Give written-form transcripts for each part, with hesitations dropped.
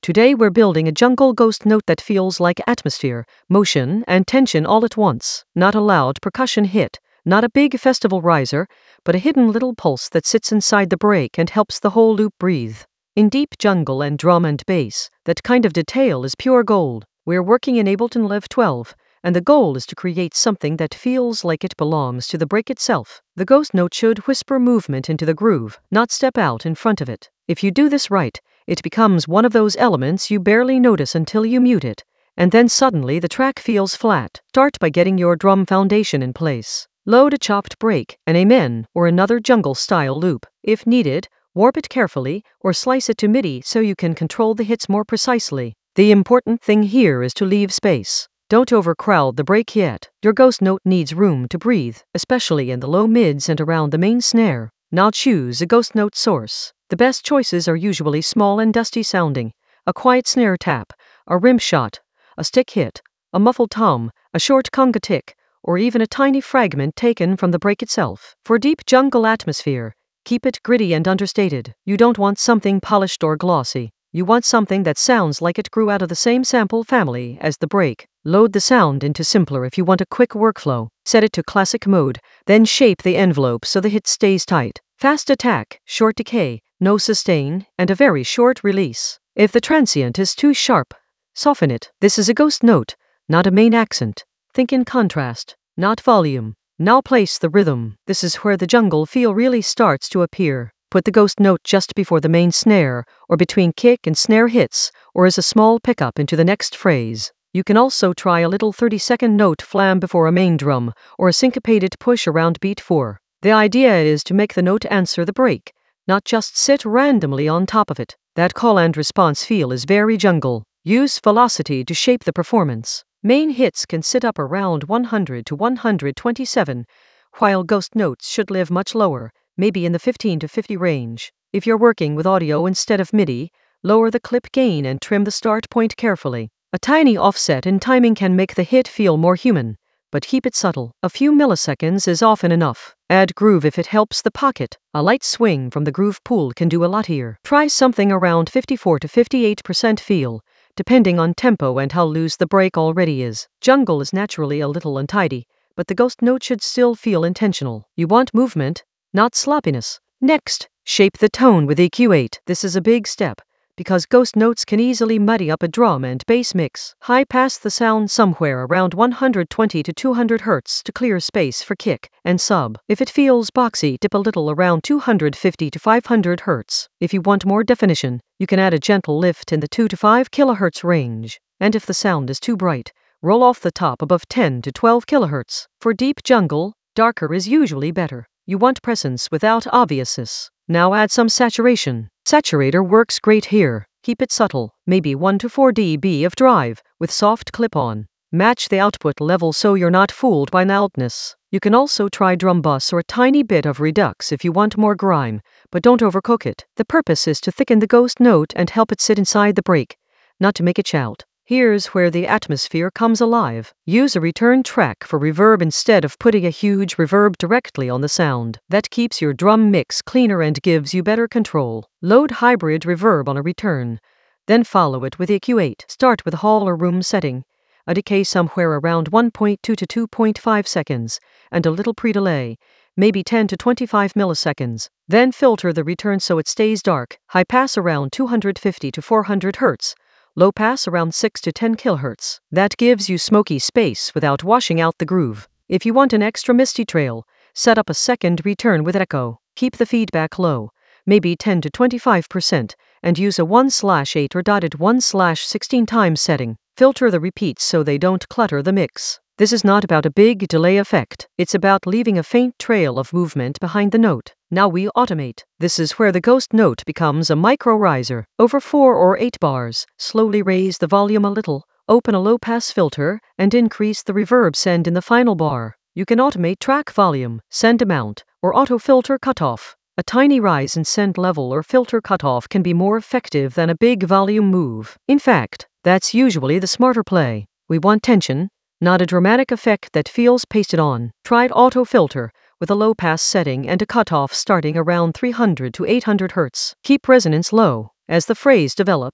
Today we're building a jungle ghost note that feels like atmosphere, motion, and tension all at once. Not a loud percussion hit, not a big festival riser, but a hidden little pulse that sits inside the break and helps the whole loop breathe. In deep jungle and drum and bass, that kind of detail is pure gold. We're working in Ableton Live 12, and the goal is to create something that feels like it belongs to the break itself. The ghost note should whisper movement into the groove, not step out in front of it. If you do this right, it becomes one of those elements you barely notice until you mute it, and then suddenly the track feels flat. Start by getting your drum foundation in place. Load a chopped break, an amen, or another jungle-style loop. If needed, warp it carefully, or slice it to MIDI so you can control the hits more precisely. The important thing here is to leave space. Don't overcrowd the break yet. Your ghost note needs room to breathe, especially in the low mids and around the main snare. Now choose a ghost note source. The best choices are usually small and dusty sounding. A quiet snare tap, a rim shot, a stick hit, a muffled tom, a short conga tick, or even a tiny fragment taken from the break itself. For deep jungle atmosphere, keep it gritty and understated. You don't want something polished or glossy. You want something that sounds like it grew out of the same sample family as the break. Load the sound into simpler if you want a quick workflow. Set it to classic mode, then shape the envelope so the hit stays tight. Fast attack, short decay, no sustain, and a very short release. If the transient is too sharp, soften it. This is a ghost note, not a main accent. Think in contrast, not volume. Now place the rhythm. This is where the jungle feel really starts to appear. Put the ghost note just before the main snare, or between kick and snare hits, or as a small pickup into the next phrase. You can also try a little 30-second note flam before a main drum, or a syncopated push around beat 4. The idea is to make the note answer the break, not just sit randomly on top of it. That call and response feel is very jungle. Use velocity to shape the performance. Main hits can sit up around 100 to 127, while ghost notes should live much lower, maybe in the 15 to 50 range. If you're working with audio instead of MIDI, lower the clip gain and trim the start point carefully. A tiny offset in timing can make the hit feel more human, but keep it subtle. A few milliseconds is often enough. Add groove if it helps the pocket. A light swing from the groove pool can do a lot here. Try something around 54 to 58% feel, depending on tempo and how loose the break already is. Jungle is naturally a little untidy, but the ghost note should still feel intentional. You want movement, not sloppiness. Next, shape the tone with EQ8. This is a big step, because ghost notes can easily muddy up a drum and bass mix. High pass the sound somewhere around 120 to 200 Hz to clear space for kick and sub. If it feels boxy, dip a little around 250 to 500 Hz. If you want more definition, you can add a gentle lift in the 2 to 5 kHz range. And if the sound is too bright, roll off the top above 10 to 12 kHz. For deep jungle, darker is usually better. You want presence without obviousness. Now add some saturation. Saturator works great here. Keep it subtle, maybe 1 to 4 dB of drive, with soft clip-on. Match the output level so you're not fooled by loudness. You can also try drum bus or a tiny bit of redux if you want more grime, but don't overcook it. The purpose is to thicken the ghost note and help it sit inside the break, not to make it shout. Here's where the atmosphere comes alive. Use a return track for reverb instead of putting a huge reverb directly on the sound. That keeps your drum mix cleaner and gives you better control. Load hybrid reverb on a return, then follow it with EQ8. Start with hall or room setting, a decay somewhere around 1.2 to 2.5 seconds, and a little pre-delay, maybe 10 to 25 milliseconds. Then filter the return so it stays dark. High pass around 250 to 400 Hz. Low pass around 6 to 10 kHz. That gives you smoky space without washing out the groove. If you want an extra misty trail, set up a second return with echo. Keep the feedback low, maybe 10 to 25%, and use a 1/8 or dotted 1/16 time setting. Filter the repeats so they don't clutter the mix. This is not about a big delay effect. It's about leaving a faint trail of movement behind the note. Now we automate. This is where the ghost note becomes a micro riser. Over 4 or 8 bars, slowly raise the volume a little, open a low-pass filter, and increase the reverb send in the final bar. You can automate track volume, send amount, or auto-filter cutoff. A tiny rise in send level or filter cutoff can be more effective than a big volume move. In fact, that's usually the smarter play. We want tension, not a dramatic effect that feels pasted on. Try auto-filter with a low-pass setting and a cutoff starting around 300 to 800 Hz. Keep resonance low. As the phrase develops,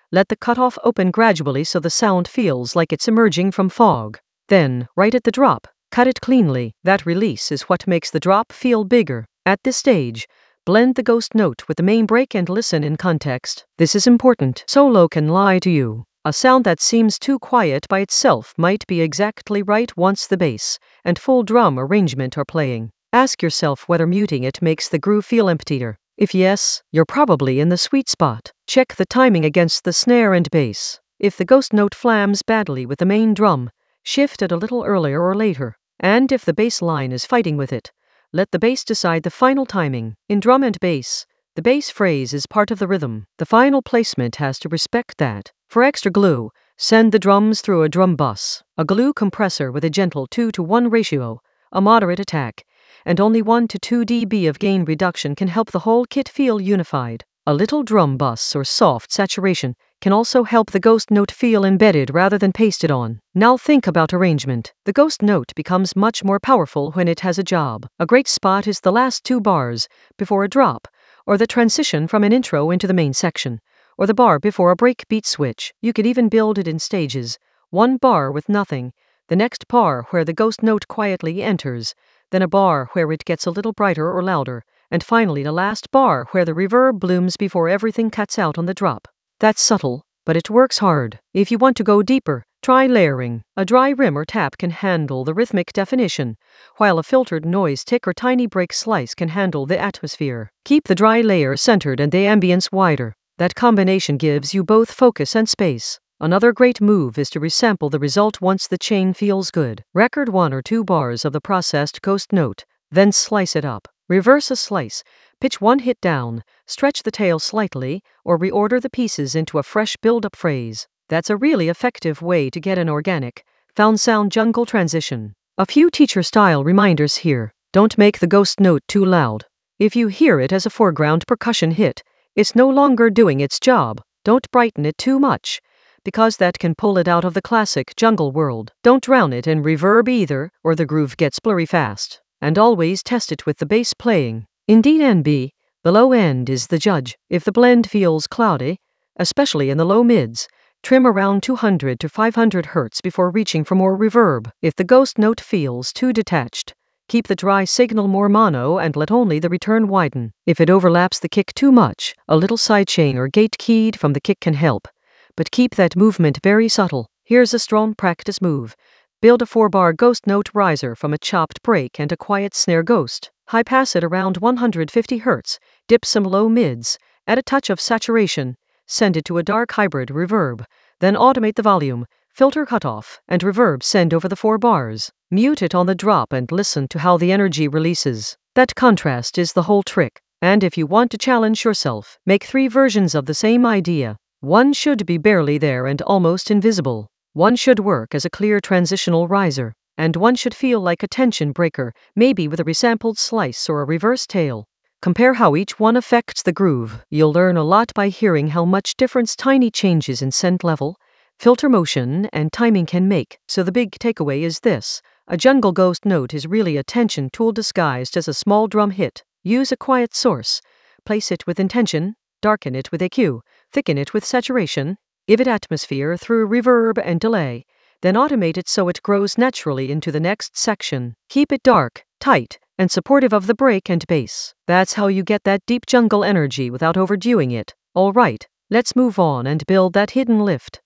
Let the cutoff open gradually so the sound feels like it's emerging from fog. Then, right at the drop, cut it cleanly. That release is what makes the drop feel bigger. At this stage, blend the ghost note with the main break and listen in context. This is important. Solo can lie to you. A sound that seems too quiet by itself might be exactly right once the bass and full drum arrangement are playing. Ask yourself whether muting it makes the groove feel emptier. If yes, you're probably in the sweet spot. Check the timing against the snare and bass. If the ghost note flams badly with the main drum, shift it a little earlier or later. And if the bass line is fighting with it, let the bass decide the final timing. In drum and bass, the bass phrase is part of the rhythm. The final placement has to respect that. For extra glue, send the drums through a drum bus, a glue compressor with a gentle 2:1 ratio, a moderate attack, and only 1 to 2 dB of gain reduction can help the whole kit feel unified. A little drum bus or soft saturation can also help the ghost note feel embedded rather than pasted on. Now think about arrangement. The ghost note becomes much more powerful when it has a job. A great spot is the last 2 bars before a drop, or the transition from an intro into the main section, or the bar before a breakbeat switch. You could even build it in stages. 1 bar with nothing, the next bar where the ghost note quietly enters, then a bar where it gets a little brighter or louder, and finally the last bar where the reverb blooms before everything cuts out on the drop. That's subtle, but it works hard. If you want to go deeper, try layering. A dry rim or tap can handle the rhythmic definition, while a filtered noise tick or tiny break slice can handle the atmosphere. Keep the dry layer centered and the ambience wider. That combination gives you both focus and space. Another great move is to resample the result once the chain feels good. Record 1 or 2 bars of the processed ghost note, then slice it up. Reverse a slice, pitch 1 hit down, stretch the tail slightly, or reorder the pieces into a fresh build-up phrase. That's a really effective way to get an organic, found sound jungle transition. A few teacher-style reminders here. Don't make the ghost note too loud. If you hear it as a foreground percussion hit, it's no longer doing its job. Don't brighten it too much, because that can pull it out of the classic jungle world. Don't drown it in reverb either, or the groove gets blurry fast. And always test it with the bass playing. In DNB, the low end is the judge. If the blend feels cloudy, especially in the low mids, trim around 200 to 500 Hz before reaching for more reverb. If the ghost note feels too detached, keep the dry signal more mono and let only the return widen. If it overlaps the kick too much, a little sidechain or gate keyed from the kick can help, but keep that movement very subtle. Here's a strong practice move. Build a 4-bar ghost note riser from a chopped break and a quiet snare ghost. High pass it around 150 Hz, dip some low mids, add a touch of saturation, send it to a dark hybrid reverb, then automate the volume, filter cutoff, and reverb send over the 4 bars. Mute it on the drop and listen to how the energy releases. That contrast is the whole trick. And if you want to challenge yourself, make 3 versions of the same idea. One should be barely there and almost invisible. One should work as a clear transitional riser, and one should feel like a tension breaker, maybe with a resampled slice or a reverse tail. Compare how each one affects the groove. You'll learn a lot by hearing how much difference tiny changes in scent level, filter motion, and timing can make. So the big takeaway is this: a jungle ghost note is really a tension tool disguised as a small drum hit. Use a quiet source, place it with intention, darken it with EQ, thicken it with saturation, give it atmosphere through reverb and delay, then automate it so it grows naturally into the next section. Keep it dark, tight, and supportive of the break and bass. That's how you get that deep jungle energy without overdoing it. All right, let's move on and build that hidden lift.